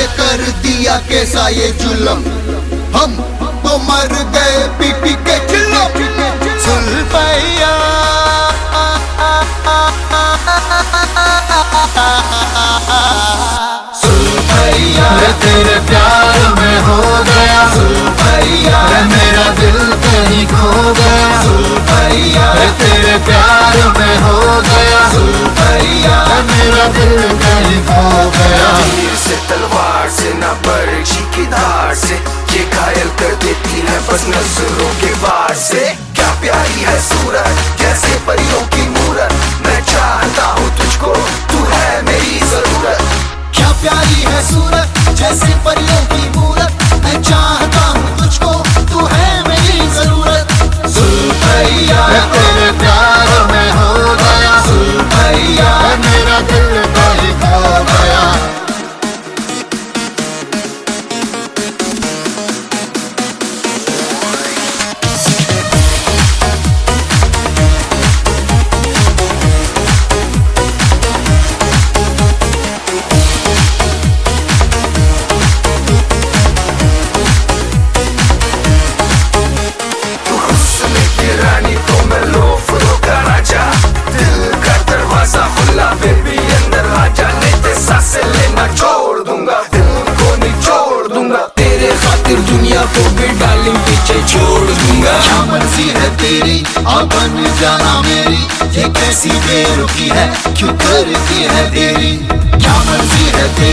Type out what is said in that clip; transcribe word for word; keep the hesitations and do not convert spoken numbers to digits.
कर दिया कैसा ये जुल्म, हम तो मर गए पी पी के चिल्लम। सुल्फैया सुल्फैया तेरे प्यार में हो गया, सुल्फैया मेरा दिल कहीं खो गया, सुल्फैया तेरे प्यार में हो गया, सुल्फैया मेरा दिल कहीं खो गया। तीर से तलवार से ना बर्छी की धार से, ये घायल कर देती है बस नजरों के वार से। क्या प्यारी है सूरत कैसे परियों की मूरत, मैं चाहता हूँ तुझको तू है मेरी जरूरत। क्या प्यारी है सूरत जैसे परियों की मूरत, मैं चाहता हूँ तुझको तू है मेरी जरूरत। सुल्फैया तेरे प्यार में हो गया, सुल्फैया मेरा दिल कहीं खो गया। दुनिया को भी डालिंग पीछे छोड़ दूंगा। क्या मर्जी है तेरी आ बन जाना मेरी, ये कैसी बेरुखी है क्यों करती है तेरी। क्या मर्जी है तेरी